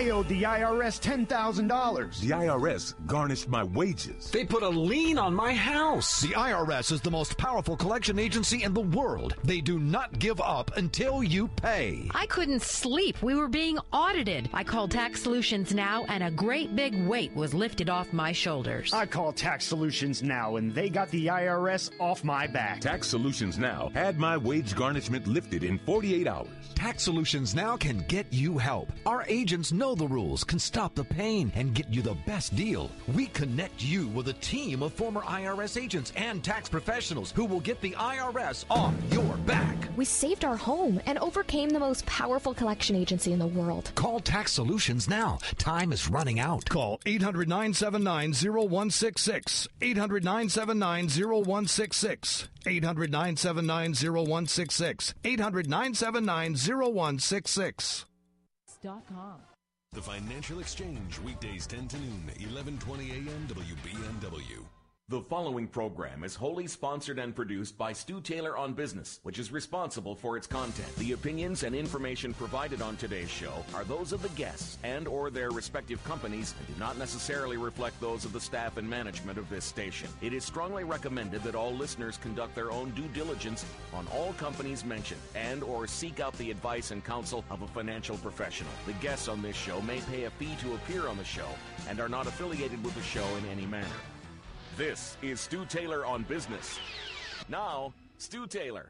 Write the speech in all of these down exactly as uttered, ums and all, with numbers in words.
I owed the I R S ten thousand dollars. The I R S garnished my wages. They put a lien on my house. The I R S is the most powerful collection agency in the world. They do not give up until you pay. I couldn't sleep. We were being audited. I called Tax Solutions Now, and a great big weight was lifted off my shoulders. I called Tax Solutions Now, and they got the I R S off my back. Tax Solutions Now had my wage garnishment lifted in forty-eight hours. Tax Solutions Now can get you help. Our agents know the rules, can stop the pain, and get you the best deal. We connect you with a team of former I R S agents and tax professionals who will get the I R S off your back. We saved our home and overcame the most powerful collection agency in the world. Call Tax Solutions now. Time is running out. Call eight hundred, nine seven nine, zero one six six. eight hundred, nine seven nine, zero one six six. eight hundred, nine seven nine, zero one six six. eight hundred, nine seven nine, zero one six six. The Financial Exchange, weekdays ten to noon, eleven twenty a.m. W B N W. The following program is wholly sponsored and produced by Stu Taylor on Business, which is responsible for its content. The opinions and information provided on today's show are those of the guests and or their respective companies and do not necessarily reflect those of the staff and management of this station. It is strongly recommended that all listeners conduct their own due diligence on all companies mentioned and or seek out the advice and counsel of a financial professional. The guests on this show may pay a fee to appear on the show and are not affiliated with the show in any manner. This is Stu Taylor on Business. Now, Stu Taylor.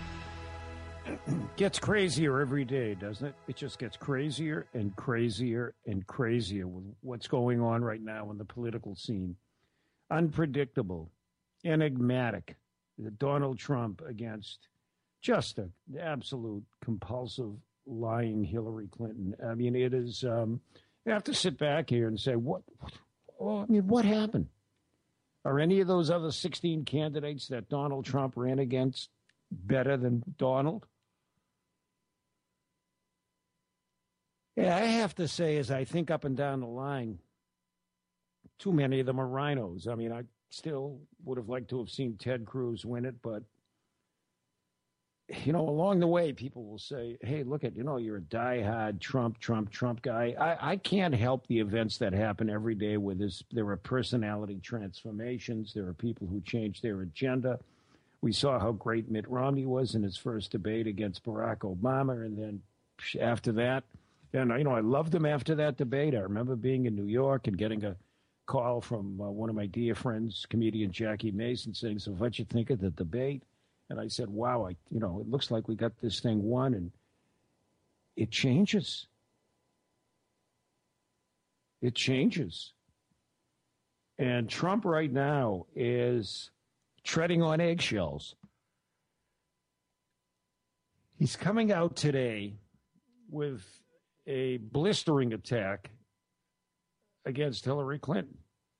Gets crazier every day, doesn't it? It just gets crazier and crazier and crazier with what's going on right now in the political scene. Unpredictable, enigmatic. Donald Trump against just an absolute compulsive, lying Hillary Clinton. I mean, it is, um, you have to sit back here and say, what, what I mean, what happened? Are any of those other sixteen candidates that Donald Trump ran against better than Donald? Yeah, I have to say, as I think up and down the line, too many of them are rhinos. I mean, I still would have liked to have seen Ted Cruz win it, but, you know, along the way, people will say, hey, look at, you know, you're a diehard Trump, Trump, Trump guy. I, I can't help the events that happen every day where this, there are personality transformations. There are people who change their agenda. We saw how great Mitt Romney was in his first debate against Barack Obama. And then after that, and, you know, I loved him after that debate. I remember being in New York and getting a call from uh, one of my dear friends, comedian Jackie Mason, saying, so what'd you think of the debate? And I said, wow, I, you know, it looks like we got this thing won, and it changes. It changes. And Trump right now is treading on eggshells. He's coming out today with a blistering attack against Hillary Clinton.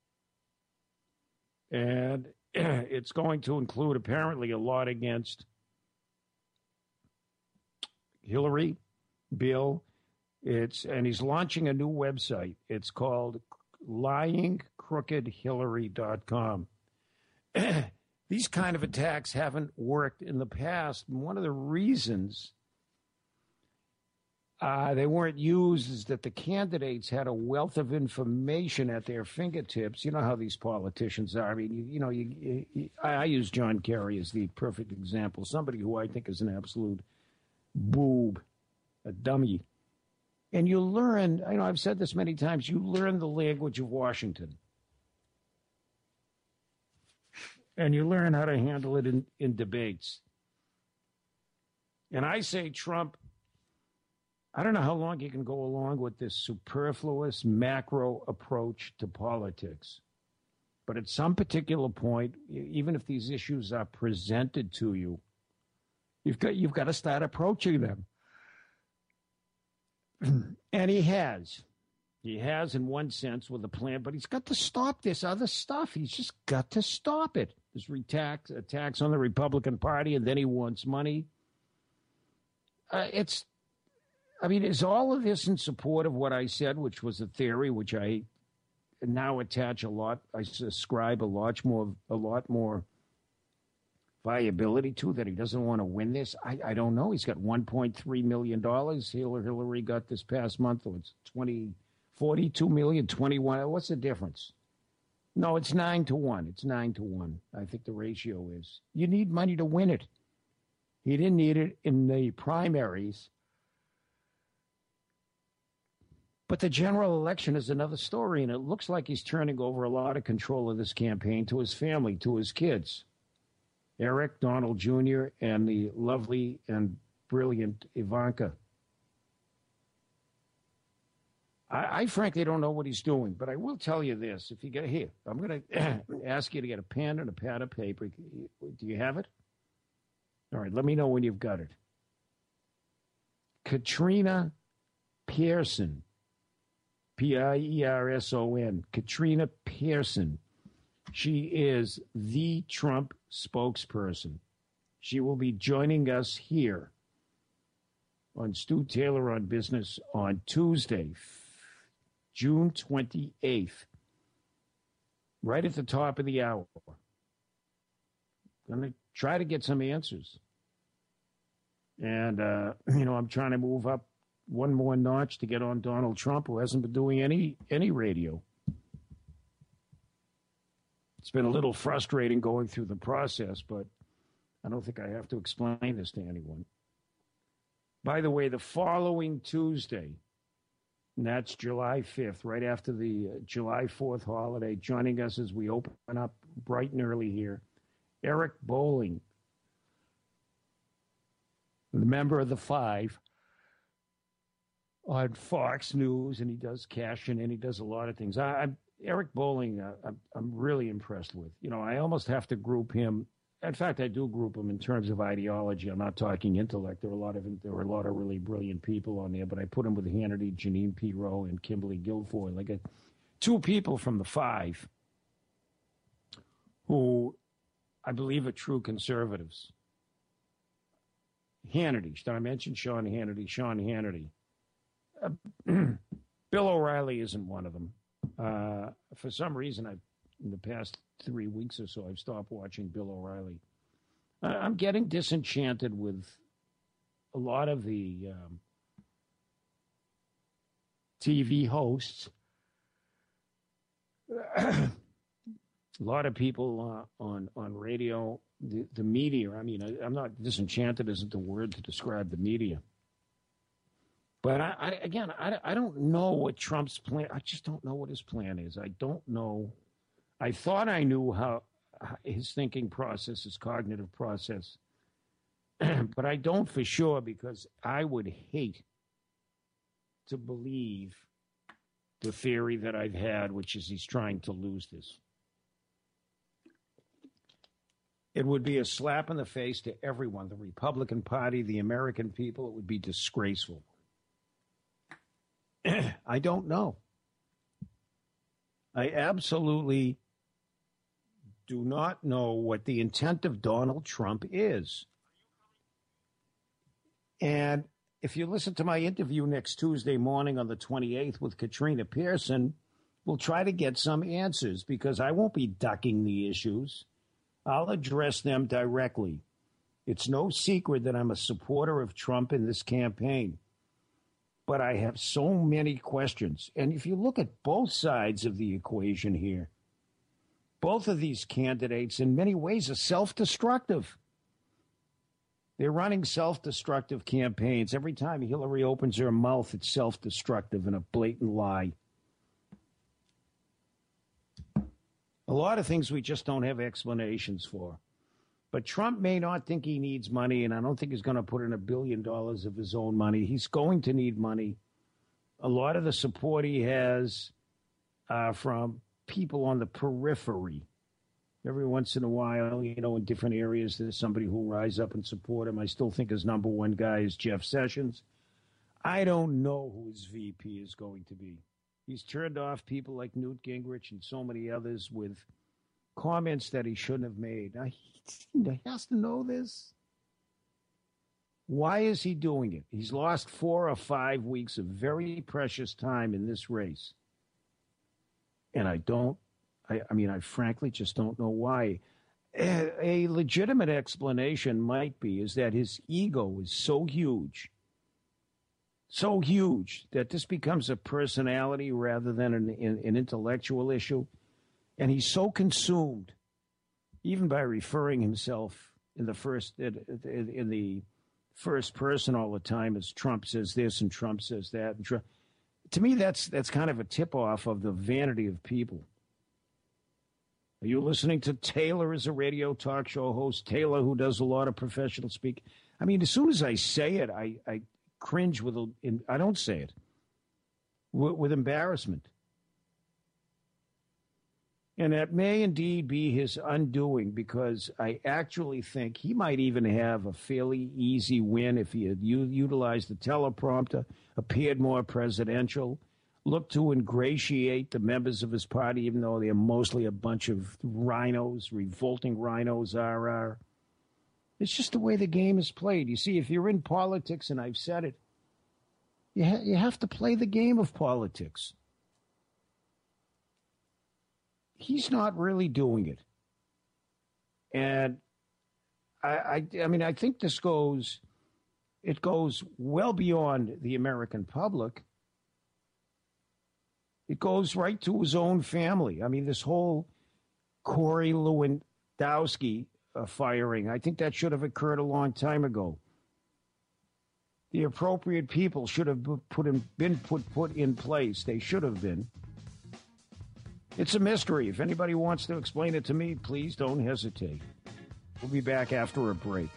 And it's going to include apparently a lot against Hillary, Bill. It's and he's launching a new website. It's called lying crooked hillary dot com. These kind of attacks haven't worked in the past. And one of the reasons uh, they weren't used is that the candidates had a wealth of information at their fingertips. You know how these politicians are. I mean, you, you know, you, you, I, I use John Kerry as the perfect example, somebody who I think is an absolute boob, a dummy. And you learn, I know I've said this many times, you learn the language of Washington. And you learn how to handle it in, in debates. And I say Trump, I don't know how long you can go along with this superfluous macro approach to politics. But at some particular point, even if these issues are presented to you, you've got, you've got to start approaching them. And he has. He has in one sense with a plan, but he's got to stop this other stuff. He's just got to stop it. This attacks, attacks on the Republican Party, and then he wants money. Uh, it's, I mean, is all of this in support of what I said, which was a theory, which I now attach a lot, I ascribe a lot more, a lot more viability to, that he doesn't want to win this? I, I don't know. He's got one point three million dollars. Hillary got this past month. Oh, it's twenty, forty-two million, twenty-one. What's the difference? No, it's nine to one. It's nine to one. I think the ratio is. You need money to win it. He didn't need it in the primaries. But the general election is another story, and it looks like he's turning over a lot of control of this campaign to his family, to his kids. Eric, Donald Junior, and the lovely and brilliant Ivanka. I, I frankly don't know what he's doing, but I will tell you this. If you get here, I'm going to ask you to get a pen and a pad of paper. Do you have it? All right, let me know when you've got it. Katrina Pearson, P I E R S O N, Katrina Pearson. She is the Trump spokesperson. She will be joining us here on Stu Taylor on Business on Tuesday, June twenty-eighth, right at the top of the hour. I'm going to try to get some answers. And, uh, you know, I'm trying to move up one more notch to get on Donald Trump, who hasn't been doing any any radio. It's been a little frustrating going through the process, but I don't think I have to explain this to anyone. By the way, the following Tuesday, and that's July fifth, right after the uh, July fourth holiday, joining us as we open up bright and early here, Eric Bolling, the member of the Five, on Fox News, and he does cash in, and he does a lot of things. I, I'm Eric Bolling, uh, I'm, I'm really impressed with. You know, I almost have to group him. In fact, I do group him in terms of ideology. I'm not talking intellect. There are a lot of there are a lot of really brilliant people on there, but I put him with Hannity, Jeanine Pirro, and Kimberly Guilfoyle, like a, two people from the Five who I believe are true conservatives. Hannity, did I mention Sean Hannity? Sean Hannity. Uh, Bill O'Reilly isn't one of them. Uh, for some reason, I, in the past three weeks or so, I've stopped watching Bill O'Reilly. Uh, I'm getting disenchanted with a lot of the um, T V hosts. A lot of people uh, on on radio, the, the media. I mean, I, I'm not disenchanted isn't the word to describe the media. But, I, I, again, I, I don't know what Trump's plan, I just don't know what his plan is. I don't know. I thought I knew how, how his thinking process, his cognitive process. But I don't for sure, because I would hate to believe the theory that I've had, which is he's trying to lose this. It would be a slap in the face to everyone, the Republican Party, the American people. It would be disgraceful. I don't know. I absolutely do not know what the intent of Donald Trump is. And if you listen to my interview next Tuesday morning on the twenty-eighth with Katrina Pearson, we'll try to get some answers, because I won't be ducking the issues. I'll address them directly. It's no secret that I'm a supporter of Trump in this campaign. But I have so many questions. And if you look at both sides of the equation here, both of these candidates in many ways are self-destructive. They're running self-destructive campaigns. Every time Hillary opens her mouth, it's self-destructive and a blatant lie. A lot of things we just don't have explanations for. But Trump may not think he needs money, and I don't think he's going to put in a billion dollars of his own money. He's going to need money. A lot of the support he has uh, from people on the periphery. Every once in a while, you know, in different areas, there's somebody who will rise up and support him. I still think his number one guy is Jeff Sessions. I don't know who his V P is going to be. He's turned off people like Newt Gingrich and so many others with comments that he shouldn't have made. Now, he has to know this. Why is he doing it? He's lost four or five weeks of very precious time in this race. And I don't, I, I mean, I frankly just don't know why. a, a legitimate explanation might be is that his ego is so huge, so huge that this becomes a personality rather than an, an, an intellectual issue. And he's so consumed, even by referring himself in the first in, in the first person all the time as Trump says this and Trump says that. And Trump, to me, that's that's kind of a tip-off of the vanity of people. Are you listening to Taylor as a radio talk show host? Taylor, who does a lot of professional speak. I mean, as soon as I say it, I, I cringe with, a, I don't say it, with, with embarrassment. And that may indeed be his undoing, because I actually think he might even have a fairly easy win if he had u- utilized the teleprompter, appeared more presidential, looked to ingratiate the members of his party, even though they're mostly a bunch of rhinos, revolting rhinos are. are. It's just the way the game is played. You see, if you're in politics, and I've said it, you, ha- you have to play the game of politics. He's not really doing it. And I, I, I mean, I think this goes, it goes well beyond the American public. It goes right to his own family. I mean, this whole Corey Lewandowski uh, firing, I think that should have occurred a long time ago. The appropriate people should have put in, been put, put in place. They should have been. It's a mystery. If anybody wants to explain it to me, please don't hesitate. We'll be back after a break.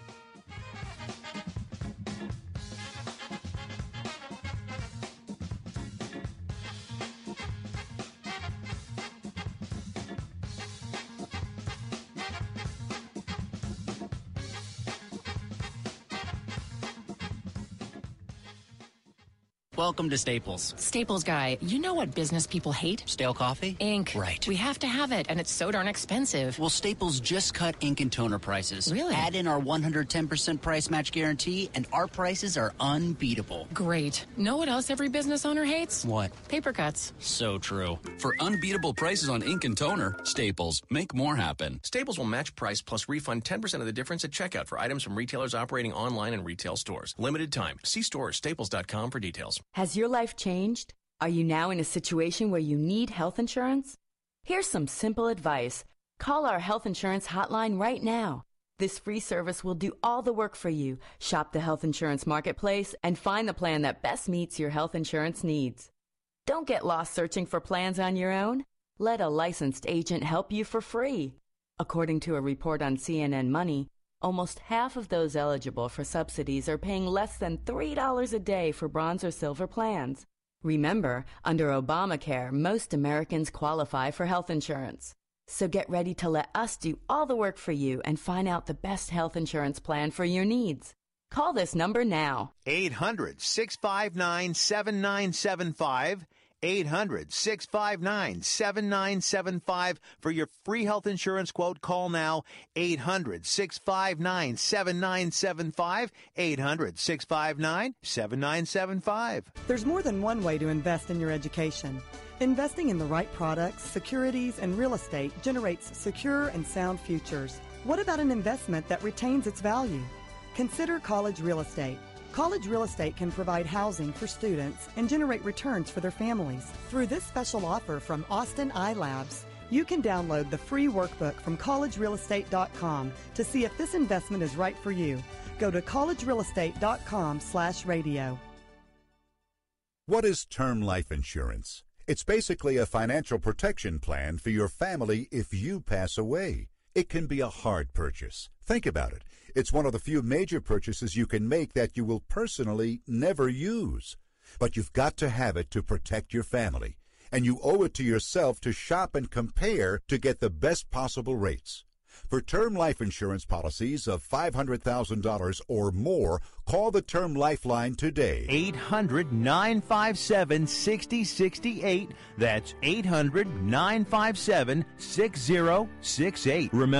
Welcome to Staples. Staples guy, you know what business people hate? Stale coffee? Ink. Right. We have to have it, and it's so darn expensive. Well, Staples just cut ink and toner prices. Really? Add in our one hundred ten percent price match guarantee, and our prices are unbeatable. Great. Know what else every business owner hates? What? Paper cuts. So true. For unbeatable prices on ink and toner, Staples. Make more happen. Staples will match price plus refund ten percent of the difference at checkout for items from retailers operating online and retail stores. Limited time. See store or staples dot com for details. Has your life changed? Are you now in a situation where you need health insurance? Here's some simple advice. Call our health insurance hotline right now. This free service will do all the work for you. Shop the health insurance marketplace and find the plan that best meets your health insurance needs. Don't get lost searching for plans on your own. Let a licensed agent help you for free. According to a report on C N N Money, almost half of those eligible for subsidies are paying less than three dollars a day for bronze or silver plans. Remember, under Obamacare, most Americans qualify for health insurance. So get ready to let us do all the work for you and find out the best health insurance plan for your needs. Call this number now. eight hundred, six five nine, seven nine seven five. eight hundred, six five nine, seven nine seven five. For your free health insurance quote, call now. eight hundred, six five nine, seven nine seven five. eight hundred, six five nine, seven nine seven five. There's more than one way to invest in your education. Investing in the right products, securities, and real estate generates secure and sound futures. What about an investment that retains its value? Consider college real estate. College real estate can provide housing for students and generate returns for their families. Through this special offer from Austin iLabs, you can download the free workbook from college real estate dot com to see if this investment is right for you. Go to college real estate dot com slash radio. What is term life insurance? It's basically a financial protection plan for your family if you pass away. It can be a hard purchase. Think about it. It's one of the few major purchases you can make that you will personally never use. But you've got to have it to protect your family. And you owe it to yourself to shop and compare to get the best possible rates. For term life insurance policies of five hundred thousand dollars or more, call the Term Lifeline today. eight hundred, nine five seven, six zero six eight. That's eight hundred, nine five seven, six zero six eight. Remember,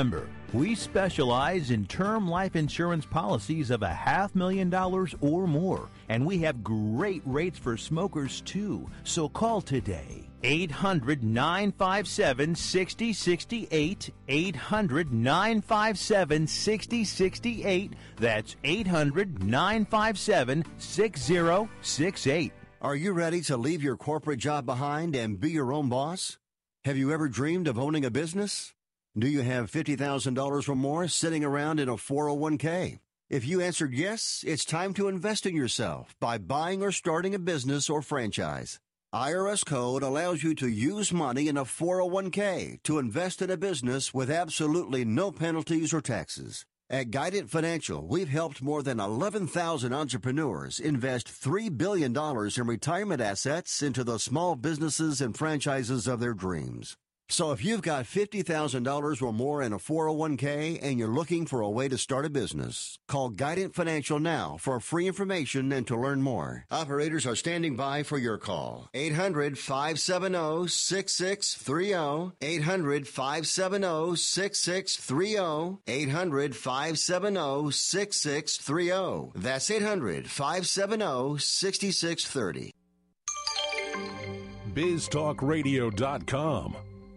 We specialize in term life insurance policies of a half million dollars or more, and we have great rates for smokers too. So call today. eight hundred, nine five seven, six zero six eight. eight hundred, nine five seven, six zero six eight. That's eight hundred, nine five seven, six zero six eight. Are you ready to leave your corporate job behind and be your own boss? Have you ever dreamed of owning a business? Do you have fifty thousand dollars or more sitting around in a four oh one k? If you answered yes, it's time to invest in yourself by buying or starting a business or franchise. I R S Code allows you to use money in a four oh one k to invest in a business with absolutely no penalties or taxes. At Guidant Financial, we've helped more than eleven thousand entrepreneurs invest three billion dollars in retirement assets into the small businesses and franchises of their dreams. So if you've got fifty thousand dollars or more in a four oh one k and you're looking for a way to start a business, call Guidant Financial now for free information and to learn more. Operators are standing by for your call. eight hundred, five seven zero, six six three zero. eight hundred, five seven zero, six six three zero. eight hundred, five seven zero, six six three zero. That's eight hundred, five seven zero, six six three zero. biz talk radio dot com.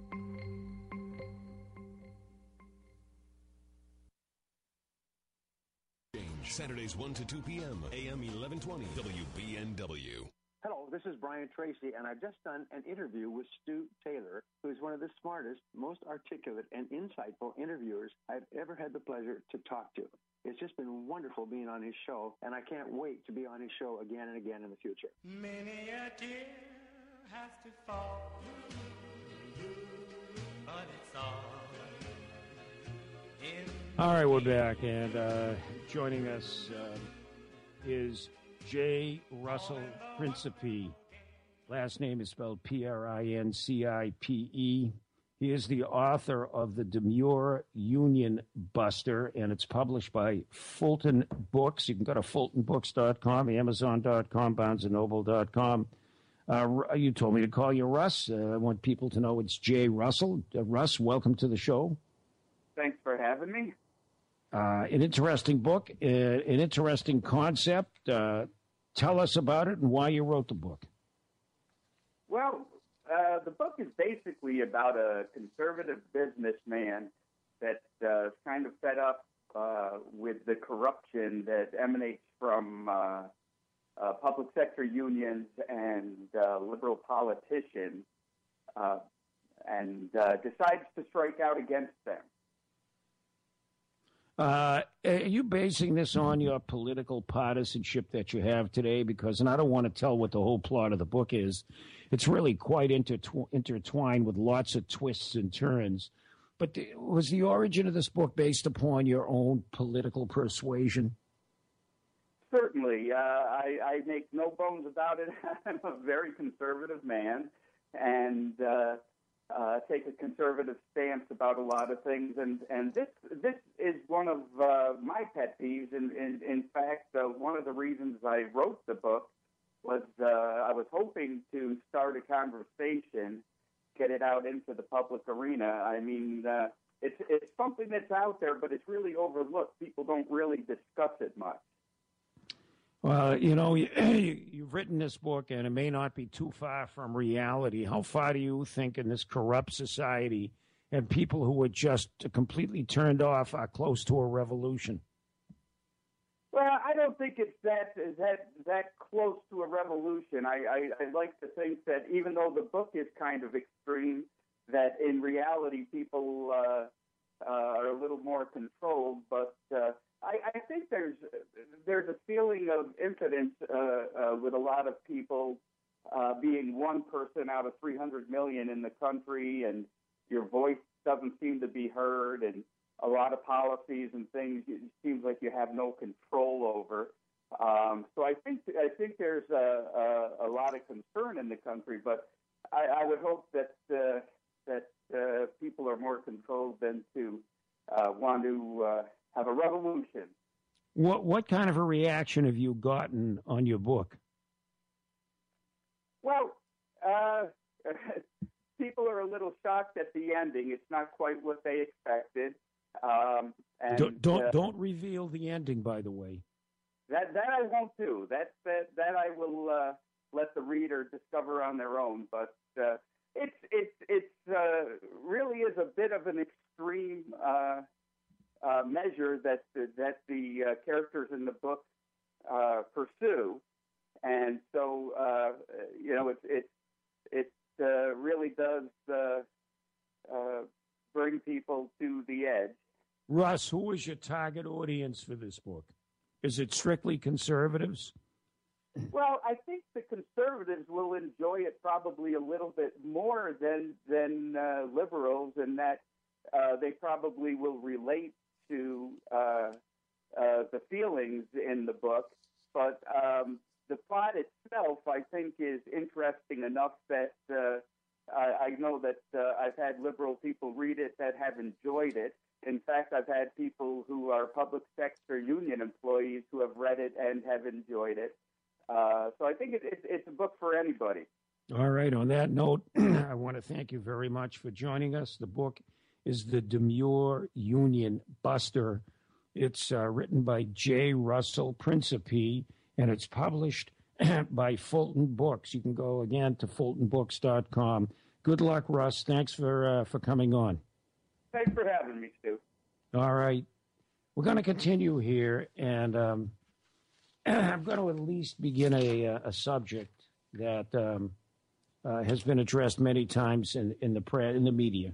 Saturdays one to two p.m. A M eleven twenty W B N W. Hello, this is Brian Tracy, and I've just done an interview with Stu Taylor, who is one of the smartest, most articulate, and insightful interviewers I've ever had the pleasure to talk to. It's just been wonderful being on his show, and I can't wait to be on his show again and again in the future. Many a tear has to fall, but it's all in. All right, we're back, and uh, joining us uh, is J. Russell Principe. Last name is spelled P R I N C I P E. He is the author of The Demure Union Buster, and it's published by Fulton Books. You can go to fulton books dot com, amazon dot com, barnes and noble dot com. Uh, you told me to call you Russ. Uh, I want people to know it's J. Russell. Uh, Russ, welcome to the show. Thanks for having me. Uh, an interesting book, uh, an interesting concept. Uh, tell us about it and why you wrote the book. Well, uh, the book is basically about a conservative businessman that's uh, kind of fed up uh, with the corruption that emanates from uh, uh, public sector unions and uh, liberal politicians, uh, and uh, decides to strike out against them. Uh, are you basing this on your political partisanship that you have today? Because, and I don't want to tell what the whole plot of the book is. It's really quite intertw- intertwined with lots of twists and turns. But the, was the origin of this book based upon your own political persuasion? Certainly. Uh, I, I make no bones about it. I'm a very conservative man, and uh, Uh, take a conservative stance about a lot of things, and, and this this is one of uh, my pet peeves. In, in, in fact, uh, one of the reasons I wrote the book was uh, I was hoping to start a conversation, get it out into the public arena. I mean, uh, it's it's something that's out there, but it's really overlooked. People don't really discuss it much. Well, you know, you've written this book, and it may not be too far from reality. How far do you think in this corrupt society and people who are just completely turned off are close to a revolution? Well, I don't think it's that that that close to a revolution. I, I, I like to think that even though the book is kind of extreme, that in reality people uh, uh, are a little more controlled, but uh, I, I think there's there's a feeling of impotence uh, uh, with a lot of people uh, being one person out of three hundred million in the country, and your voice doesn't seem to be heard, and a lot of policies and things it seems like you have no control over. Um, so I think I think there's a, a, a lot of concern in the country, but I, I would hope that uh, that uh, people are more controlled than to uh, want to uh, have a revolution. What what kind of a reaction have you gotten on your book? Well, uh, people are a little shocked at the ending. It's not quite what they expected. Um, and, don't don't, uh, don't reveal the ending, by the way. That that I won't do. That that that I will uh, let the reader discover on their own. But uh, it's it's it's uh, really is a bit of an extreme uh, uh, measure that that the uh, characters in the book uh, pursue, and so uh, you know it it it uh, really does uh, uh, bring people to the edge. Russ, who is your target audience for this book? Is it strictly conservatives? Well, I think the conservatives will enjoy it probably a little bit more than than uh, liberals, in that uh, they probably will relate to uh, uh, the feelings in the book. But um, the plot itself, I think, is interesting enough that uh, I, I know that uh, I've had liberal people read it that have enjoyed it. In fact, I've had people who are public sector union employees who have read it and have enjoyed it. Uh, so I think it, it, it's a book for anybody. All right. On that note, I want to thank you very much for joining us. The book is The Demure Union Buster. It's uh, written by J. Russell Principe, and it's published by Fulton Books. You can go, again, to fulton books dot com. Good luck, Russ. Thanks for uh, for coming on. Thanks for having me, Stu. All right. We're going to continue here, and um, I'm going to at least begin a, a subject that um, uh, has been addressed many times in, in the pre- in the media.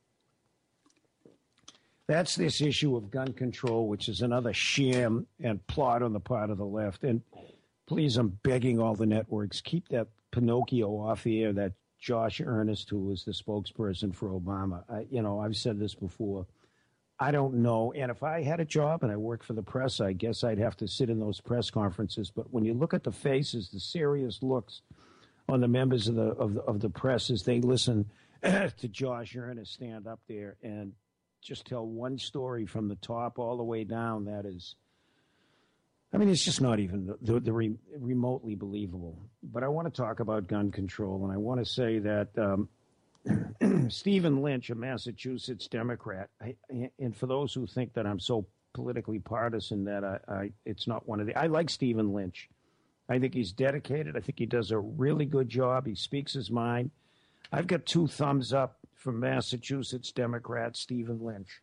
That's this issue of gun control, which is another sham and plot on the part of the left. And please, I'm begging all the networks, keep that Pinocchio off the air, that Josh Earnest, who is the spokesperson for Obama. I, you know, I've said this before. I don't know. And if I had a job and I worked for the press, I guess I'd have to sit in those press conferences. But when you look at the faces, the serious looks on the members of the of the, of the press as they listen to Josh Earnest stand up there and just tell one story from the top all the way down, that is, I mean, it's just not even the, the, the re, remotely believable. But I want to talk about gun control, and I want to say that um, Stephen Lynch, a Massachusetts Democrat, I, and for those who think that I'm so politically partisan that I, I it's not one of the, I like Stephen Lynch. I think he's dedicated. I think he does a really good job. He speaks his mind. I've got two thumbs up from Massachusetts Democrat Stephen Lynch.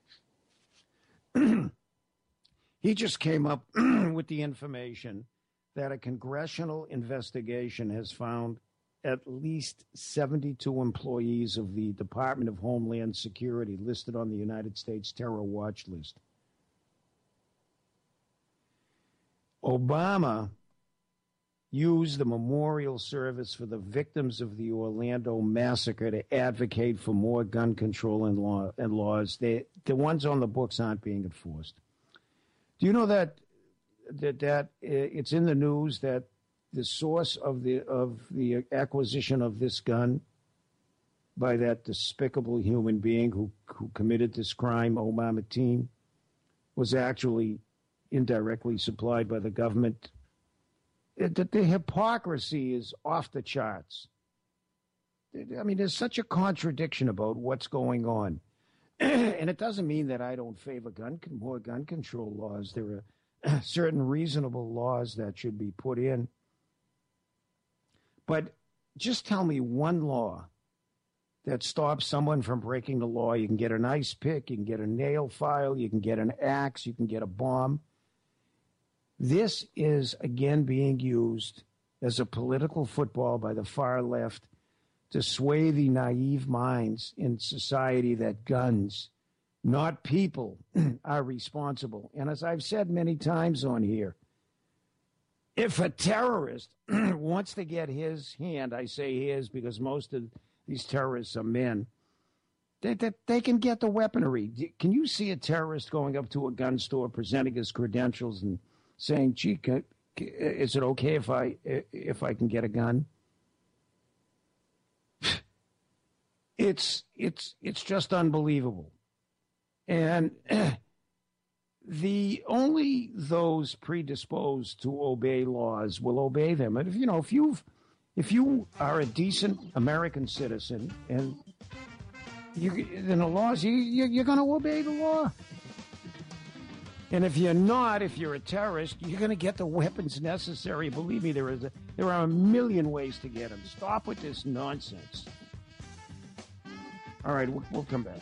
He just came up with the information that a congressional investigation has found at least seventy-two employees of the Department of Homeland Security listed on the United States terror watch list. Obama used the memorial service for the victims of the Orlando massacre to advocate for more gun control and, law, and laws. They, the ones on the books aren't being enforced. Do you know that that that it's in the news that the source of the of the acquisition of this gun by that despicable human being who, who committed this crime, Omar Mateen, was actually indirectly supplied by the government? That the hypocrisy is off the charts. I mean, there's such a contradiction about what's going on. And it doesn't mean that I don't favor gun more gun control laws. There are certain reasonable laws that should be put in. But just tell me one law that stops someone from breaking the law. You can get an ice pick, you can get a nail file, you can get an axe, you can get a bomb. This is, again, being used as a political football by the far left to sway the naive minds in society that guns, not people, are responsible. And as I've said many times on here, if a terrorist wants to get his hand, I say his because most of these terrorists are men, they, they, they can get the weaponry. Can you see a terrorist going up to a gun store, presenting his credentials and saying, gee, can, is it okay if I if I can get a gun? It's it's it's just unbelievable. And the only those predisposed to obey laws will obey them. And if you know, if you if you are a decent American citizen and you then the laws, you, you you're going to obey the law. And if you're not, if you're a terrorist, you're going to get the weapons necessary. Believe me, there is a, there are a million ways to get them. Stop with this nonsense. All right, we'll, we'll come back.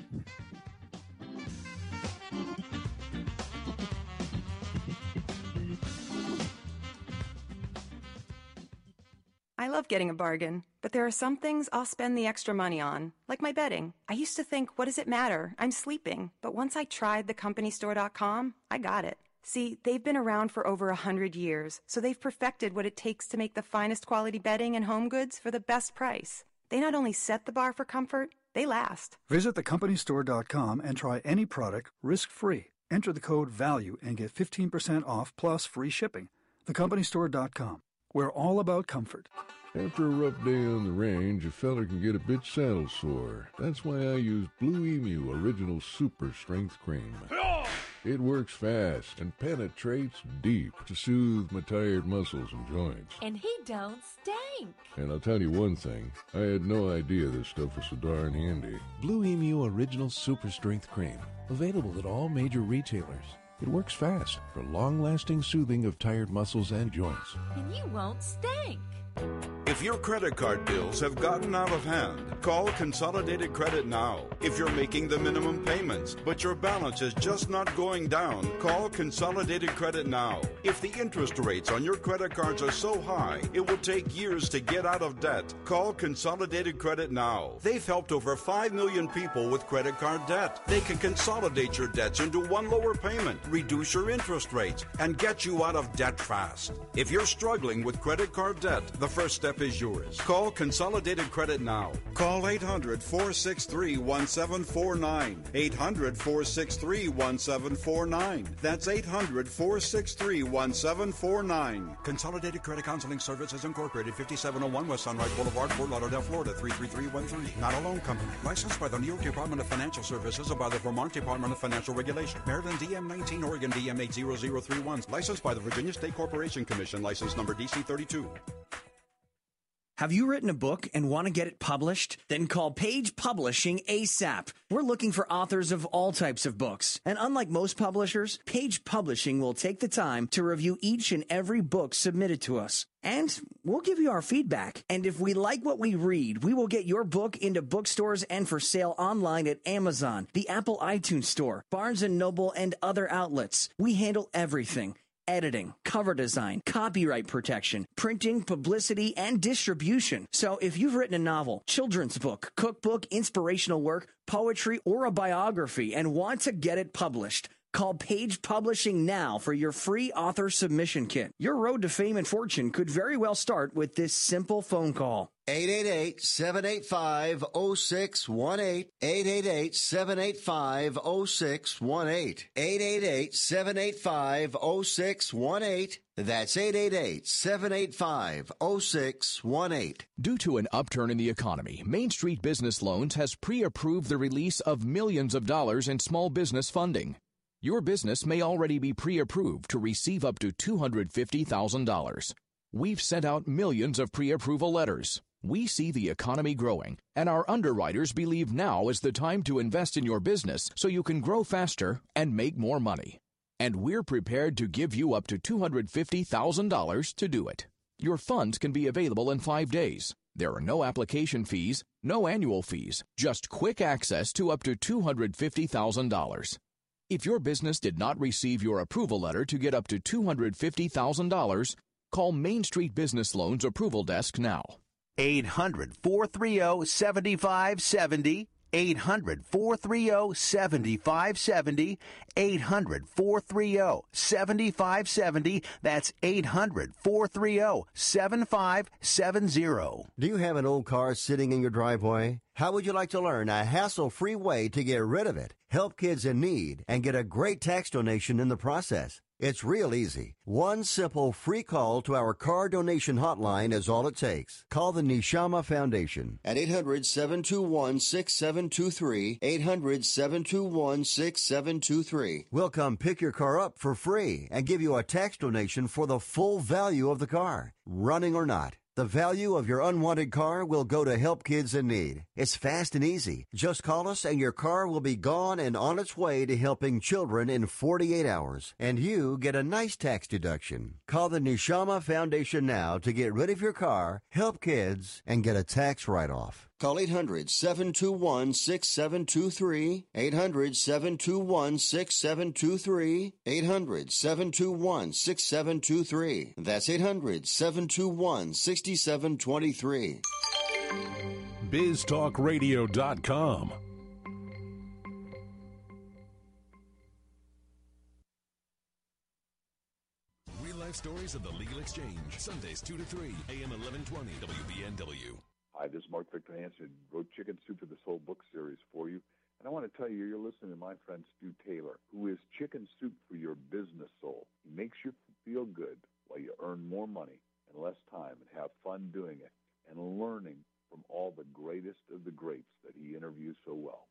I love getting a bargain, but there are some things I'll spend the extra money on, like my bedding. I used to think, what does it matter? I'm sleeping. But once I tried the company store dot com, I got it. See, they've been around for over a hundred years, so they've perfected what it takes to make the finest quality bedding and home goods for the best price. They not only set the bar for comfort, they last. Visit the company store dot com and try any product risk-free. Enter the code VALUE and get fifteen percent off plus free shipping. the company store dot com. We're all about comfort. After a rough day on the range, a fella can get a bit saddle sore. That's why I use Blue Emu Original Super Strength Cream. It works fast and penetrates deep to soothe my tired muscles and joints. And he don't stink. And I'll tell you one thing, I had no idea this stuff was so darn handy. Blue Emu Original Super Strength Cream. Available at all major retailers. It works fast for long-lasting soothing of tired muscles and joints. And you won't stink. If your credit card bills have gotten out of hand, call Consolidated Credit now. If you're making the minimum payments, but your balance is just not going down, call Consolidated Credit now. If the interest rates on your credit cards are so high, it will take years to get out of debt, call Consolidated Credit now. They've helped over five million people with credit card debt. They can consolidate your debts into one lower payment, reduce your interest rates, and get you out of debt fast. If you're struggling with credit card debt, the first step is yours. Call Consolidated Credit now. Call eight hundred, four six three, one seven four nine. eight hundred, four six three, one seven four nine. That's eight hundred, four six three, one seven four nine. Consolidated Credit Counseling Services Incorporated, fifty-seven oh one West Sunrise Boulevard, Fort Lauderdale, Florida, three three three one three. Not a loan company. Licensed by the New York Department of Financial Services and by the Vermont Department of Financial Regulation. Maryland D M nineteen, Oregon D M eight zero zero three one. Licensed by the Virginia State Corporation Commission. License number D C thirty-two. Have you written a book and want to get it published? Then call Page Publishing ASAP. We're looking for authors of all types of books. And unlike most publishers, Page Publishing will take the time to review each and every book submitted to us. And we'll give you our feedback. And if we like what we read, we will get your book into bookstores and for sale online at Amazon, the Apple iTunes Store, Barnes and Noble, and other outlets. We handle everything. Editing, cover design, copyright protection, printing, publicity, and distribution. So if you've written a novel, children's book, cookbook, inspirational work, poetry, or a biography and want to get it published, call Page Publishing now for your free author submission kit. Your road to fame and fortune could very well start with this simple phone call. eight eight eight, seven eight five, zero six one eight. eight eight eight, seven eight five, zero six one eight. eight eight eight, seven eight five, zero six one eight. That's eight eight eight, seven eight five, zero six one eight. Due to an upturn in the economy, Main Street Business Loans has pre-approved the release of millions of dollars in small business funding. Your business may already be pre-approved to receive up to two hundred fifty thousand dollars. We've sent out millions of pre-approval letters. We see the economy growing, and our underwriters believe now is the time to invest in your business so you can grow faster and make more money. And we're prepared to give you up to two hundred fifty thousand dollars to do it. Your funds can be available in five days. There are no application fees, no annual fees, just quick access to up to two hundred fifty thousand dollars. If your business did not receive your approval letter to get up to two hundred fifty thousand dollars, call Main Street Business Loans Approval Desk now. eight hundred, four three zero, seven five seven zero. eight hundred, four three zero, seven five seven zero. eight hundred, four three zero, seven five seven zero. That's eight hundred, four three zero, seven five seven zero. Do you have an old car sitting in your driveway? How would you like to learn a hassle-free way to get rid of it, help kids in need, and get a great tax donation in the process? It's real easy. One simple free call to our car donation hotline is all it takes. Call the Neshama Foundation at eight hundred, seven two one, six seven two three, eight hundred, seven two one, six seven two three. We'll come pick your car up for free and give you a tax donation for the full value of the car, running or not. The value of your unwanted car will go to help kids in need. It's fast and easy. Just call us and your car will be gone and on its way to helping children in forty-eight hours. And you get a nice tax deduction. Call the Neshama Foundation now to get rid of your car, help kids, and get a tax write-off. Call eight hundred, seven two one, six seven two three, eight hundred, seven two one, six seven two three, eight hundred, seven two one, six seven two three. That's eight hundred, seven two one, six seven two three. biz talk radio dot com. Real-life stories of the Legal Exchange. Sundays two to three, A M eleven twenty, W B N W. Hi, this is Mark Victor Hansen. Wrote Chicken Soup for this whole book series for you. And I want to tell you, you're listening to my friend Stu Taylor, who is chicken soup for your business soul. He makes you feel good while you earn more money and less time and have fun doing it and learning from all the greatest of the greats that he interviews so well.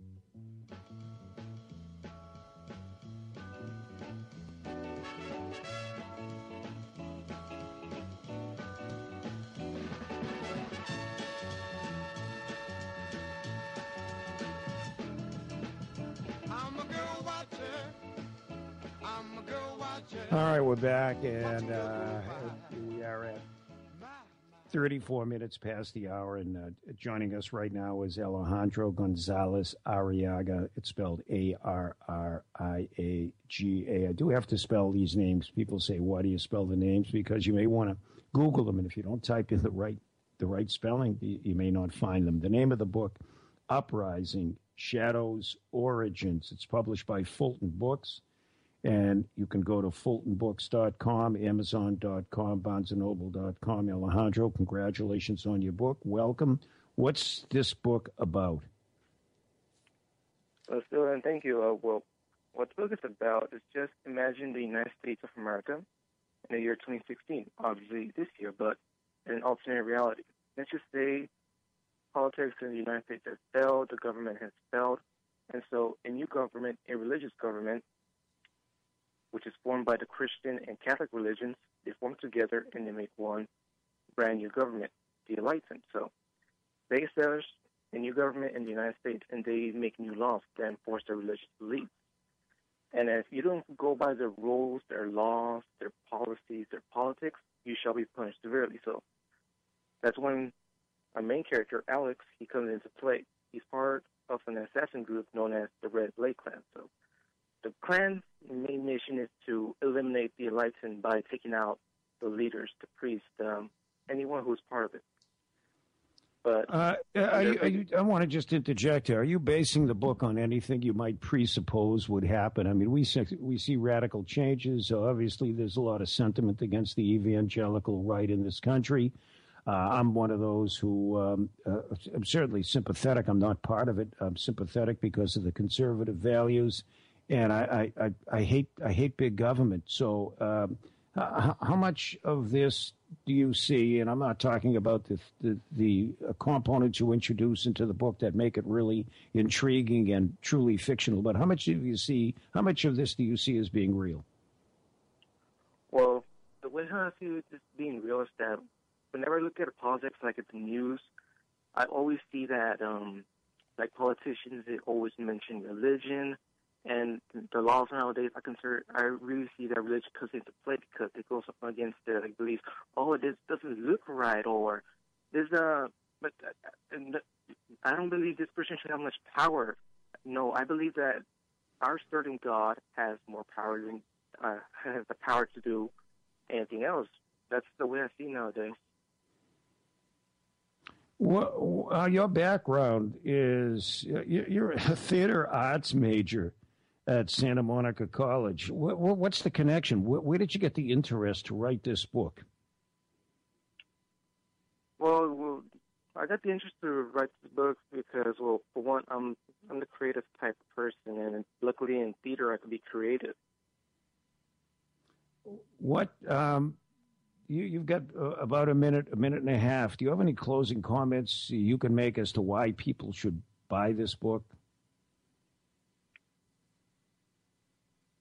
All right, we're back, and uh, we are at thirty-four minutes past the hour, and uh, joining us right now is Alejandro Gonzalez Arriaga. It's spelled A R R I A G A. I do have to spell these names. People say, why do you spell the names? Because you may want to Google them, and if you don't type in the right the right spelling, you, you may not find them. The name of the book, Uprising, Shadows, Origins. It's published by Fulton Books. And you can go to fulton books dot com, amazon dot com, barnes and noble dot com. Alejandro, congratulations on your book. Welcome. What's this book about? Well, still, and thank you. Uh, well, what the book is about is just imagine the United States of America in the year twenty sixteen, obviously this year, but in an alternate reality. Let's just say politics in the United States has failed, the government has failed, and so a new government, a religious government, which is formed by the Christian and Catholic religions, they form together and they make one brand new government, the Enlightenment. So they establish a new government in the United States and they make new laws that enforce their religious beliefs. And if you don't go by their rules, their laws, their policies, their politics, you shall be punished severely. So that's when our main character, Alex, he comes into play. He's part of an assassin group known as the Red Blade Clan. So the clan's main mission is to eliminate the Enlightened by taking out the leaders, the priests, um, anyone who's part of it. But uh, are you, are you, I want to just interject here. Are you basing the book on anything you might presuppose would happen? I mean, we see, we see radical changes. So obviously, there's a lot of sentiment against the evangelical right in this country. Uh, I'm one of those who um, uh, I'm certainly sympathetic. I'm not part of it. I'm sympathetic because of the conservative values. And I, I, I, I hate I hate big government. So um, how, how much of this do you see? And I'm not talking about the, the the components you introduce into the book that make it really intriguing and truly fictional. But how much do you see? How much of this do you see as being real? Well, the way I see it as being real is that whenever I look at politics, like it's news, I always see that um, like politicians, they always mention religion. And the laws nowadays, I consider, I really see that religion comes into play because it goes up against their like, beliefs. Oh, this doesn't look right, or there's a, but uh, I don't believe this person should have much power. No, I believe that our certain God has more power than uh, has the power to do anything else. That's the way I see nowadays. Well, uh, your background is you're a theater arts major at Santa Monica College. What, what's the connection? Where, where did you get the interest to write this book? Well, well, I got the interest to write this book because, well, for one, I'm I'm the creative type of person, and luckily in theater I can be creative. What um, you you've got uh, about a minute, a minute and a half. Do you have any closing comments you can make as to why people should buy this book?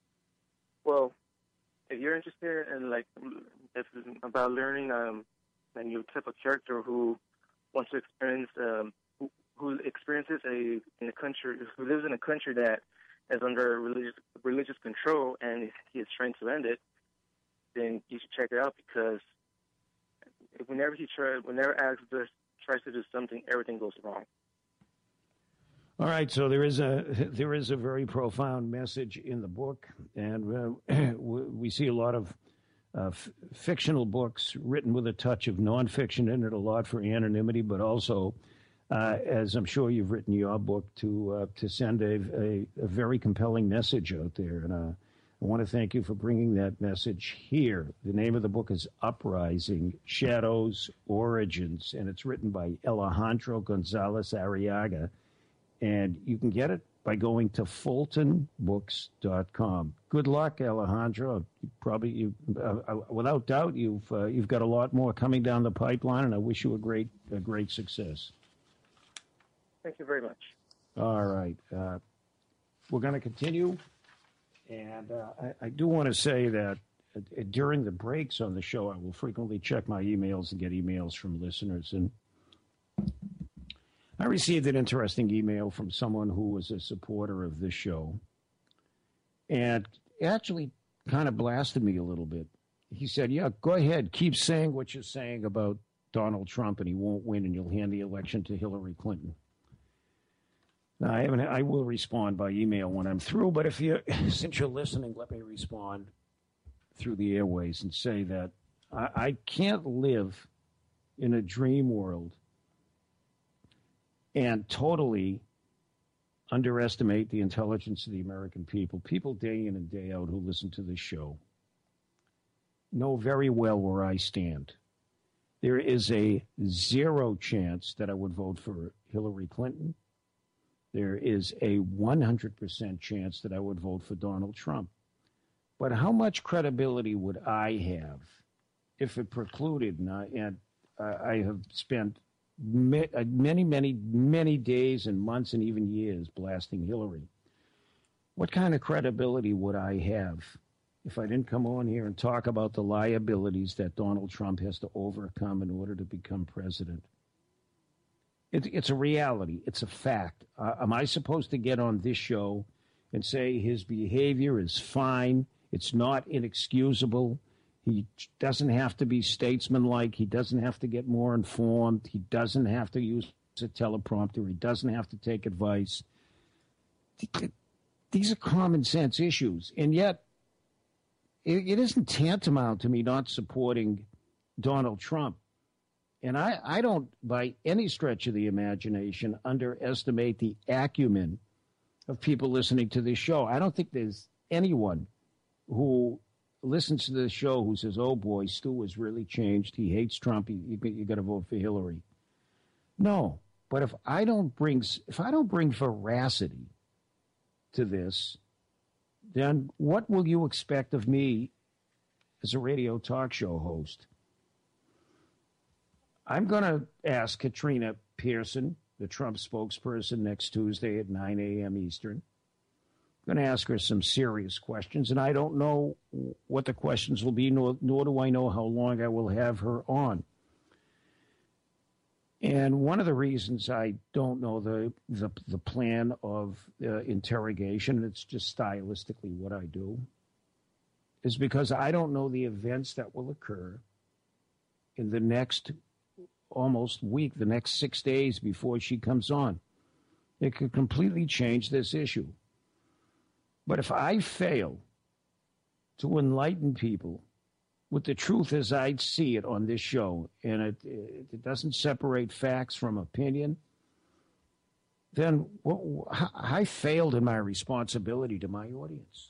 Well, if you're interested in like if, about learning um, and you're the type of character who wants to experience, um, who, who experiences a in a country, who lives in a country that is under religious religious control, and he is trying to end it, then you should check it out, because whenever he tries, whenever Alex Bliss tries to do something, everything goes wrong. All right, so there is a there is a very profound message in the book, and uh, we see a lot of uh, f- fictional books written with a touch of nonfiction in it, a lot for anonymity, but also, uh, as I'm sure you've written your book, to uh, to send a, a, a very compelling message out there. And uh, I want to thank you for bringing that message here. The name of the book is Uprising, Shadows, Origins, and it's written by Alejandro Gonzalez Arriaga. And you can get it by going to fulton books dot com. Good luck, Alejandro. Probably, you, uh, without doubt, you've uh, you've got a lot more coming down the pipeline, and I wish you a great a great success. Thank you very much. All right, uh, we're going to continue, and uh, I, I do want to say that uh, during the breaks on the show, I will frequently check my emails and get emails from listeners, and I received an interesting email from someone who was a supporter of this show and actually kind of blasted me a little bit. He said, yeah, go ahead, keep saying what you're saying about Donald Trump and he won't win and you'll hand the election to Hillary Clinton. Now, I haven't, I will respond by email when I'm through, but if you, since you're listening, let me respond through the airways and say that I, I can't live in a dream world and totally underestimate the intelligence of the American people. People day in and day out who listen to this show know very well where I stand. There is a zero chance that I would vote for Hillary Clinton. There is a one hundred percent chance that I would vote for Donald Trump. But how much credibility would I have if it precluded, and I, and I have spent many, many, many days and months and even years blasting Hillary. What kind of credibility would I have if I didn't come on here and talk about the liabilities that Donald Trump has to overcome in order to become president? It, it's a reality. It's a fact. Uh, am I supposed to get on this show and say his behavior is fine, it's not inexcusable, he doesn't have to be statesmanlike. He doesn't have to get more informed. He doesn't have to use a teleprompter. He doesn't have to take advice. These are common sense issues. And yet, it, it isn't tantamount to me not supporting Donald Trump. And I, I don't, by any stretch of the imagination, underestimate the acumen of people listening to this show. I don't think there's anyone who listens to the show who says, oh, boy, Stu has really changed. He hates Trump. You, you, you got to vote for Hillary. No, but if I don't bring if I don't bring veracity to this, then what will you expect of me as a radio talk show host? I'm going to ask Katrina Pearson, the Trump spokesperson, next Tuesday at nine a.m. Eastern. I'm going to ask her some serious questions, and I don't know what the questions will be, nor, nor do I know how long I will have her on. And one of the reasons I don't know the the, the plan of uh, interrogation, and it's just stylistically what I do, is because I don't know the events that will occur in the next almost week, the next six days before she comes on. It could completely change this issue. But if I fail to enlighten people with the truth as I see it on this show, and it, it doesn't separate facts from opinion, then well, I failed in my responsibility to my audience.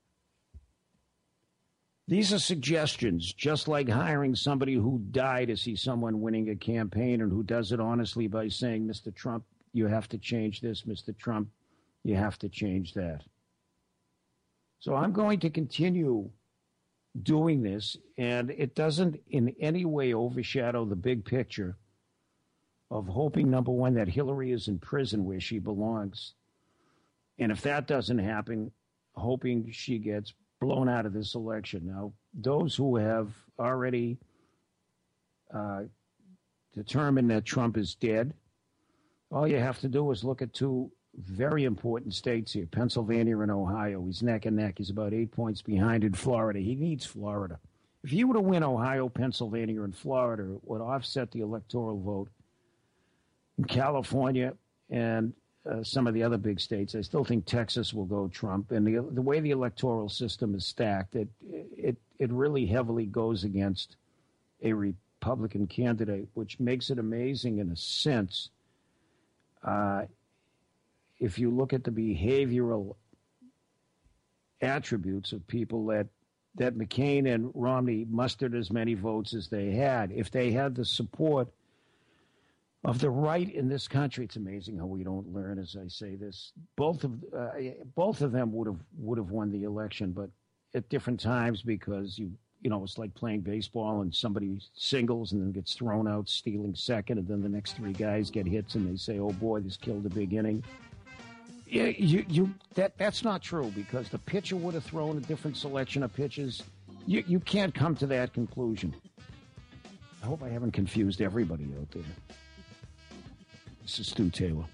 These are suggestions, just like hiring somebody who died to see someone winning a campaign and who does it honestly by saying, Mister Trump, you have to change this. Mister Trump, you have to change that. So I'm going to continue doing this, and it doesn't in any way overshadow the big picture of hoping, number one, that Hillary is in prison where she belongs. And if that doesn't happen, hoping she gets blown out of this election. Now, those who have already uh, determine that Trump is dead, all you have to do is look at two very important states here, Pennsylvania and Ohio. He's neck and neck. He's about eight points behind in Florida. He needs Florida. If you were to win Ohio, Pennsylvania, and Florida, it would offset the electoral vote in California and uh, some of the other big states. I still think Texas will go Trump. And the the way the electoral system is stacked, it it it really heavily goes against a Republican candidate, which makes it amazing in a sense. Uh, if you look at the behavioral attributes of people that that McCain and Romney mustered as many votes as they had, if they had the support of the right in this country, it's amazing how we don't learn as I say this. Both of uh, both of them would have would have won the election, but at different times because you you know it's like playing baseball and somebody singles and then gets thrown out stealing second, and then the next three guys get hits and they say, "Oh boy, this killed a big inning." Yeah, you, you that that's not true because the pitcher would have thrown a different selection of pitches. You you can't come to that conclusion. I hope I haven't confused everybody out there. This is Stu Taylor.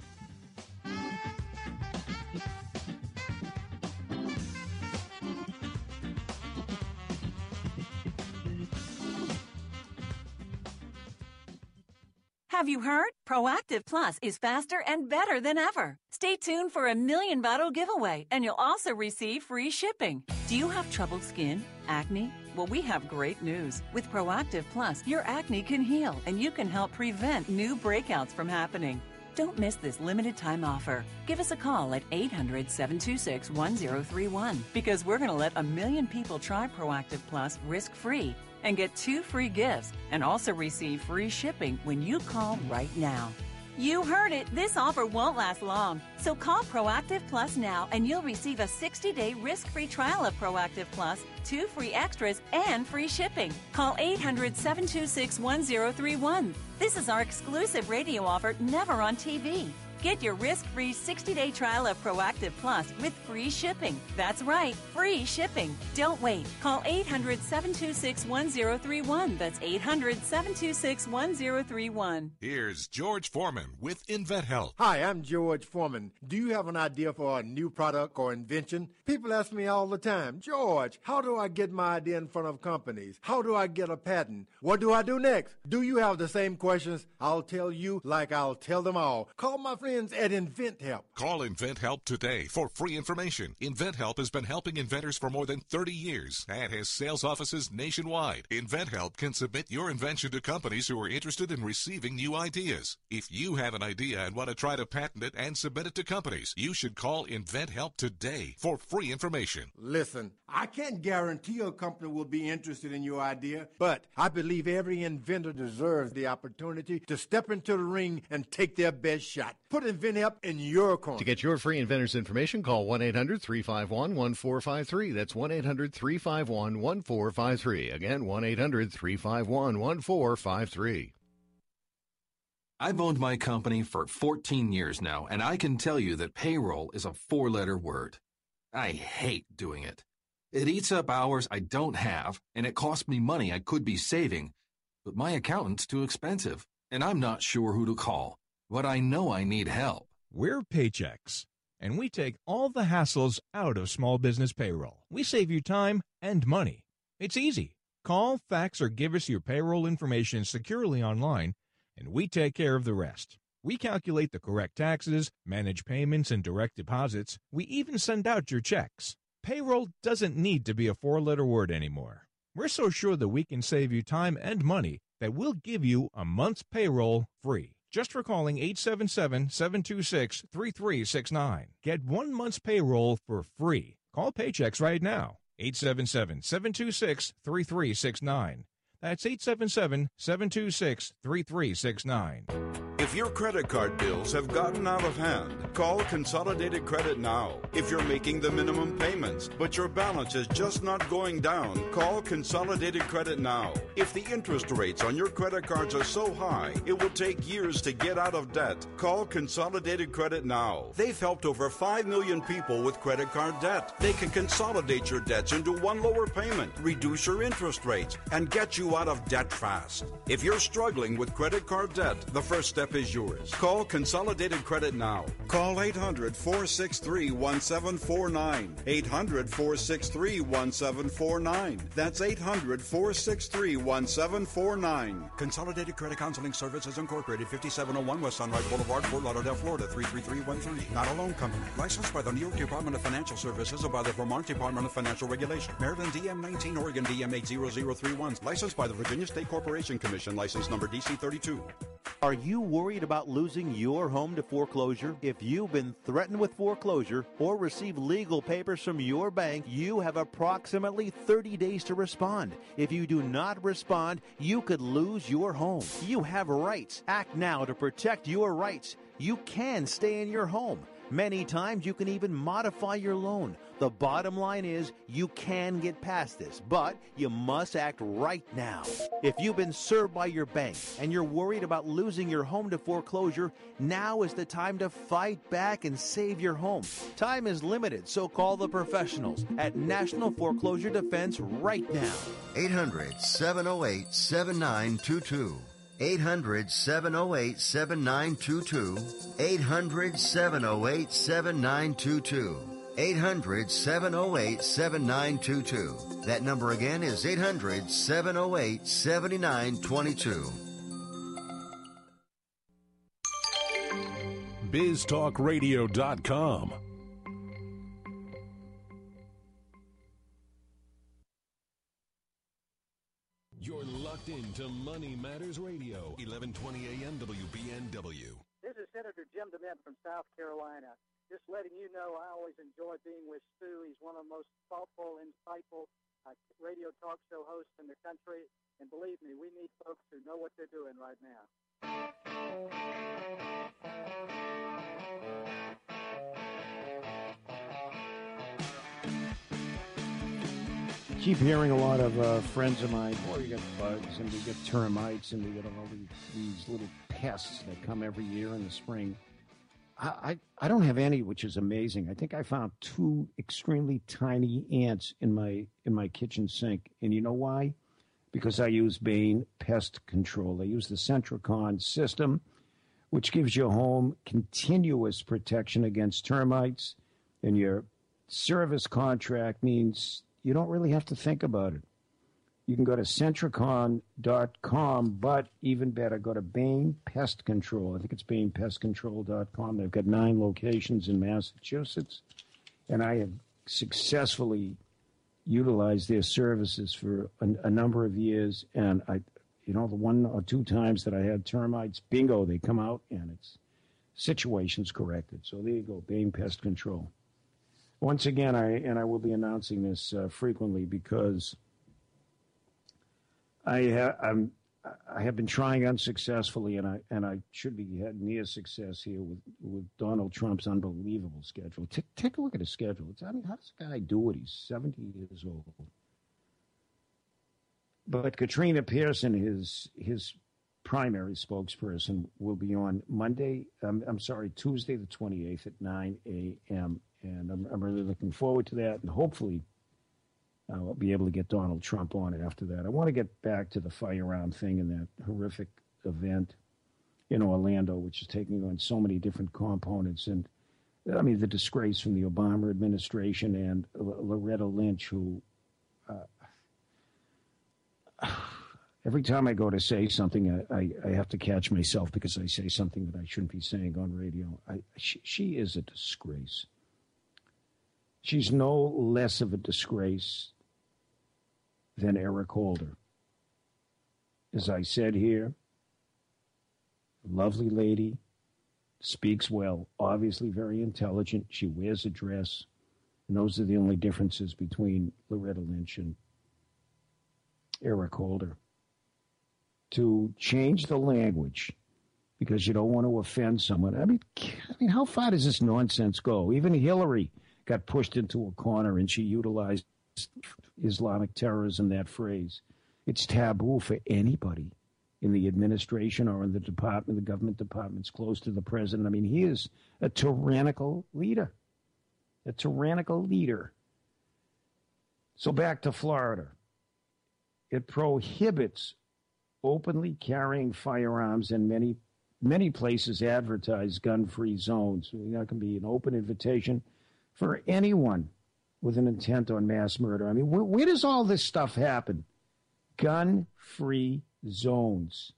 Have you heard? Proactive Plus is faster and better than ever. Stay tuned for a million bottle giveaway, and you'll also receive free shipping. Do you have troubled skin? Acne? Well, we have great news. With Proactive Plus, your acne can heal, and you can help prevent new breakouts from happening. Don't miss this limited time offer. Give us a call at eight hundred, seven two six, one zero three one because we're going to let a million people try Proactive Plus risk-free and get two free gifts and also receive free shipping when you call right now. You heard it. This offer won't last long. So call Proactive Plus now and you'll receive a sixty-day risk-free trial of Proactive Plus, two free extras, and free shipping. Call eight hundred, seven two six, one zero three one. This is our exclusive radio offer, never on T V. Get your risk-free sixty-day trial of Proactive Plus with free shipping. That's right, free shipping. Don't wait. Call eight hundred, seven two six, one zero three one. That's eight hundred, seven two six, one zero three one. Here's George Foreman with InventHelp. Hi, I'm George Foreman. Do you have an idea for a new product or invention? People ask me all the time, George, how do I get my idea in front of companies? How do I get a patent? What do I do next? Do you have the same questions? I'll tell you like I'll tell them all. Call my friend at InventHelp. Call InventHelp today for free information. InventHelp has been helping inventors for more than thirty years and has sales offices nationwide. InventHelp can submit your invention to companies who are interested in receiving new ideas. If you have an idea and want to try to patent it and submit it to companies, you should call InventHelp today for free information. Listen, I can't guarantee a company will be interested in your idea, but I believe every inventor deserves the opportunity to step into the ring and take their best shot. Put InventHelp in your corner. To get your free inventor's information, call one eight hundred, three five one, one four five three. That's one eight hundred, three five one, one four five three. Again, one eight hundred, three five one, one four five three. I've owned my company for fourteen years now, and I can tell you that payroll is a four-letter word. I hate doing it. It eats up hours I don't have, and it costs me money I could be saving. But my accountant's too expensive, and I'm not sure who to call. But I know I need help. We're Paychex, and we take all the hassles out of small business payroll. We save you time and money. It's easy. Call, fax, or give us your payroll information securely online, and we take care of the rest. We calculate the correct taxes, manage payments and direct deposits. We even send out your checks. Payroll doesn't need to be a four-letter word anymore. We're so sure that we can save you time and money that we'll give you a month's payroll free. Just for calling eight seven seven, seven two six, three three six nine. Get one month's payroll for free. Call Paychex right now. eight seven seven, seven two six, three three six nine. That's eight seven seven, seven two six, three three six nine. If your credit card bills have gotten out of hand, call Consolidated Credit now. If you're making the minimum payments, but your balance is just not going down, call Consolidated Credit now. If the interest rates on your credit cards are so high, it will take years to get out of debt, call Consolidated Credit now. They've helped over five million people with credit card debt. They can consolidate your debts into one lower payment, reduce your interest rates, and get you out of debt fast. If you're struggling with credit card debt, the first step is yours. Call Consolidated Credit now. Call eight hundred, four six three, one seven four nine. eight hundred, four six three, one seven four nine. That's eight hundred, four six three, one seven four nine. Consolidated Credit Counseling Services Incorporated, fifty-seven oh one West Sunrise Boulevard, Fort Lauderdale, Florida, three three three one three. Not a loan company. Licensed by the New York Department of Financial Services or by the Vermont Department of Financial Regulation. Maryland D M nineteen, Oregon D M eight zero zero three one. Licensed by the Virginia State Corporation Commission. License number D C thirty-two. Are you worried about losing your home to foreclosure? If you've been threatened with foreclosure or received legal papers from your bank, you have approximately thirty days to respond. If you do not respond, you could lose your home. You have rights. Act now to protect your rights. You can stay in your home. Many times you can even modify your loan. The bottom line is you can get past this, but you must act right now. If you've been served by your bank and you're worried about losing your home to foreclosure, now is the time to fight back and save your home. Time is limited, so call the professionals at National Foreclosure Defense right now. eight hundred, seven oh eight, seven nine two two. eight hundred, seven oh eight, seven nine two two. eight hundred, seven oh eight, seven nine two two. eight hundred, seven oh eight, seven nine two two. That number again is eight hundred, seven oh eight, seven nine two two. biz talk radio dot com. You're locked into Money Matters Radio, eleven twenty A M W B N W. This is Senator Jim DeMint from South Carolina. Just letting you know, I always enjoy being with Stu. He's one of the most thoughtful, insightful uh, radio talk show hosts in the country. And believe me, we need folks who know what they're doing right now. Keep hearing a lot of uh, friends of mine, boy, we got bugs and we get termites and we get all these, these little pests that come every year in the spring. I, I, I don't have any, which is amazing. I think I found two extremely tiny ants in my in my kitchen sink. And you know why? Because I use Bain Pest Control. I use the Centricon system, which gives your home continuous protection against termites. And your service contract means you don't really have to think about it. You can go to Centricon dot com, but even better, go to Bain Pest Control. I think it's Bain Pest Control dot com. They've got nine locations in Massachusetts, and I have successfully utilized their services for a, a number of years. And I, you know, the one or two times that I had termites, bingo, they come out and it's situations corrected. So there you go, Bain Pest Control. Once again, I and I will be announcing this uh, frequently because I ha- I'm I have been trying unsuccessfully, and I and I should be had near success here with, with Donald Trump's unbelievable schedule. T- take a look at his schedule. It's, I mean, how does a guy do it? He's seventy years old. But Katrina Pearson, his his primary spokesperson, will be on Monday. Um, I'm sorry, Tuesday the twenty-eighth at nine a.m. And I'm, I'm really looking forward to that, and hopefully I'll be able to get Donald Trump on it after that. I want to get back to the firearm thing and that horrific event in Orlando, which is taking on so many different components. And, I mean, the disgrace from the Obama administration and L- Loretta Lynch, who uh, every time I go to say something, I, I, I have to catch myself because I say something that I shouldn't be saying on radio. I, she, she is a disgrace. She's no less of a disgrace than Eric Holder. As I said here, lovely lady, speaks well, obviously very intelligent. She wears a dress. And those are the only differences between Loretta Lynch and Eric Holder. To change the language because you don't want to offend someone. I mean, I mean, how far does this nonsense go? Even Hillary got pushed into a corner, and she utilized Islamic terrorism, that phrase. It's taboo for anybody in the administration or in the department, the government departments close to the president. I mean, he is a tyrannical leader, a tyrannical leader. So back to Florida. It prohibits openly carrying firearms, and many, many places advertise gun-free zones. That can be an open invitation for anyone with an intent on mass murder. I mean, where, where does all this stuff happen? Gun-free zones.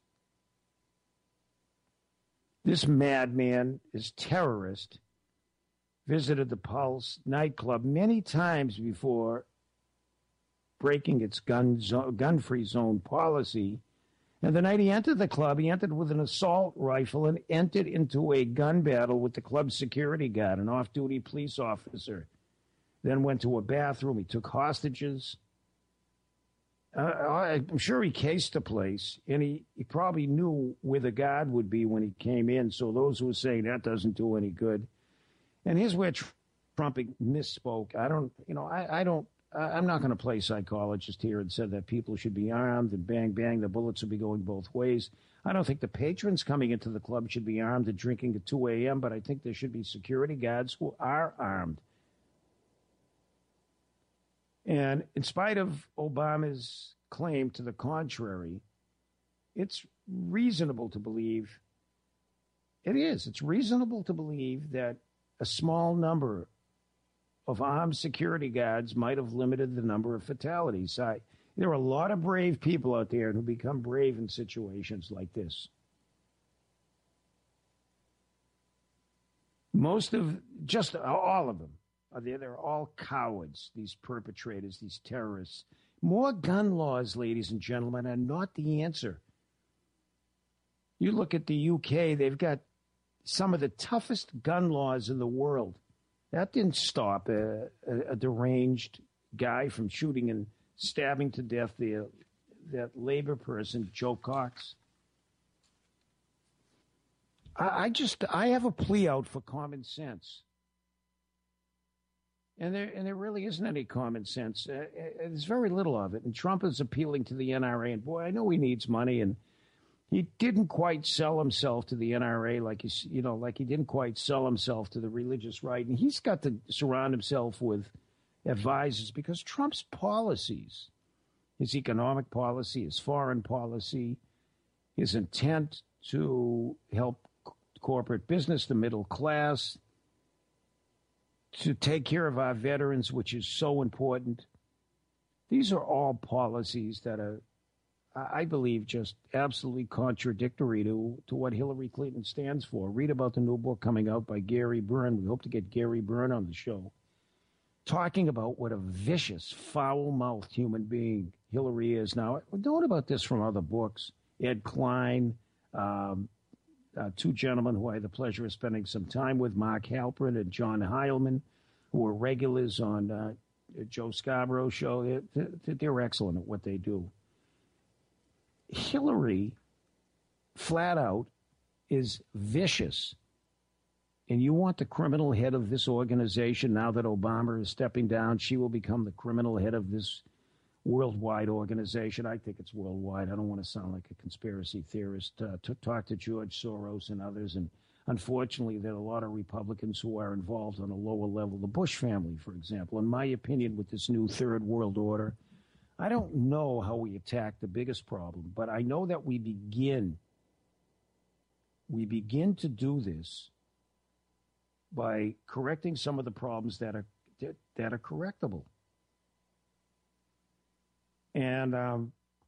This madman, this terrorist, visited the Pulse nightclub many times before breaking its gun zo- gun-free zone policy. And the night he entered the club, he entered with an assault rifle and entered into a gun battle with the club's security guard, an off-duty police officer. Then went to a bathroom. He took hostages. Uh, I'm sure he cased the place, and he, he probably knew where the guard would be when he came in, so those who were saying that doesn't do any good. And here's where Trump misspoke. I don't, you know, I, I don't, I'm not going to play psychologist here and said that people should be armed and bang, bang, the bullets will be going both ways. I don't think the patrons coming into the club should be armed and drinking at two a.m., but I think there should be security guards who are armed. And in spite of Obama's claim to the contrary, it's reasonable to believe, it is, it's reasonable to believe that a small number of armed security guards might have limited the number of fatalities. I, there are a lot of brave people out there who become brave in situations like this. Most of, just all of them, are there. They're all cowards, these perpetrators, these terrorists. More gun laws, ladies and gentlemen, are not the answer. You look at the U K, they've got some of the toughest gun laws in the world. That didn't stop a, a, a deranged guy from shooting and stabbing to death the, that Labour person, Joe Cox. I, I just, I have a plea out for common sense. And there, and there really isn't any common sense. Uh, there's very little of it. And Trump is appealing to the N R A. And boy, I know he needs money. And he didn't quite sell himself to the N R A like he, you know, like he didn't quite sell himself to the religious right. And he's got to surround himself with advisors because Trump's policies, his economic policy, his foreign policy, his intent to help corporate business, the middle class, to take care of our veterans, which is so important. These are all policies that are, I believe, just absolutely contradictory to, to what Hillary Clinton stands for. Read about the new book coming out by Gary Byrne. We hope to get Gary Byrne on the show, talking about what a vicious, foul-mouthed human being Hillary is. Now, know about this from other books. Ed Klein, um, uh, two gentlemen who I had the pleasure of spending some time with, Mark Halperin and John Heilman, who are regulars on uh, Joe Scarborough's show. They're, they're excellent at what they do. Hillary, flat out, is vicious. And you want the criminal head of this organization, now that Obama is stepping down, she will become the criminal head of this worldwide organization. I think it's worldwide. I don't want to sound like a conspiracy theorist. Uh, to talk to George Soros and others. And unfortunately, there are a lot of Republicans who are involved on a lower level. The Bush family, for example. In my opinion, with this new third world order, I don't know how we attack the biggest problem, but I know that we begin, we begin to do this by correcting some of the problems that are that, that are correctable. And um,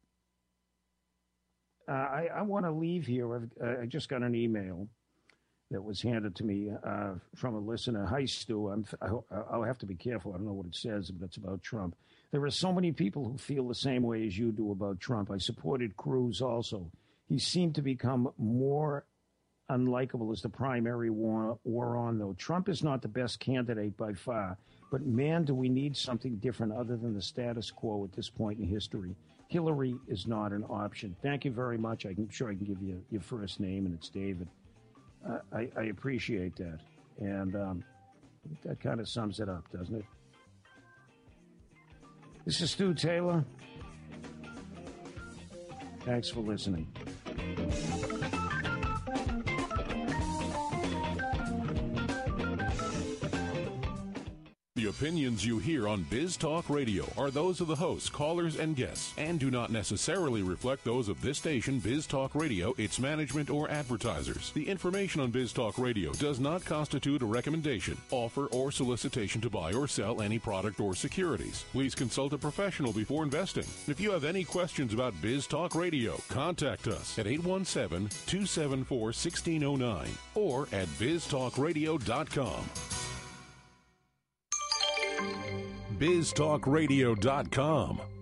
uh, I, I want to leave here. I've, uh, I just got an email that was handed to me uh, from a listener. Hi, Stu. I'm, I'll have to be careful. I don't know what it says, but it's about Trump. There are so many people who feel the same way as you do about Trump. I supported Cruz also. He seemed to become more unlikable as the primary war, war on, though. Trump is not the best candidate by far, but man, do we need something different other than the status quo at this point in history. Hillary is not an option. Thank you very much. I'm sure I can give you your first name, and it's David. Uh, I, I appreciate that. And um, that kind of sums it up, doesn't it? This is Stu Taylor. Thanks for listening. The opinions you hear on Biz Talk Radio are those of the hosts, callers, and guests, and do not necessarily reflect those of this station, Biz Talk Radio, its management, or advertisers. The information on Biz Talk Radio does not constitute a recommendation, offer, or solicitation to buy or sell any product or securities. Please consult a professional before investing. If you have any questions about Biz Talk Radio, contact us at eight one seven, two seven four, one six zero nine or at biz talk radio dot com. biz talk radio dot com.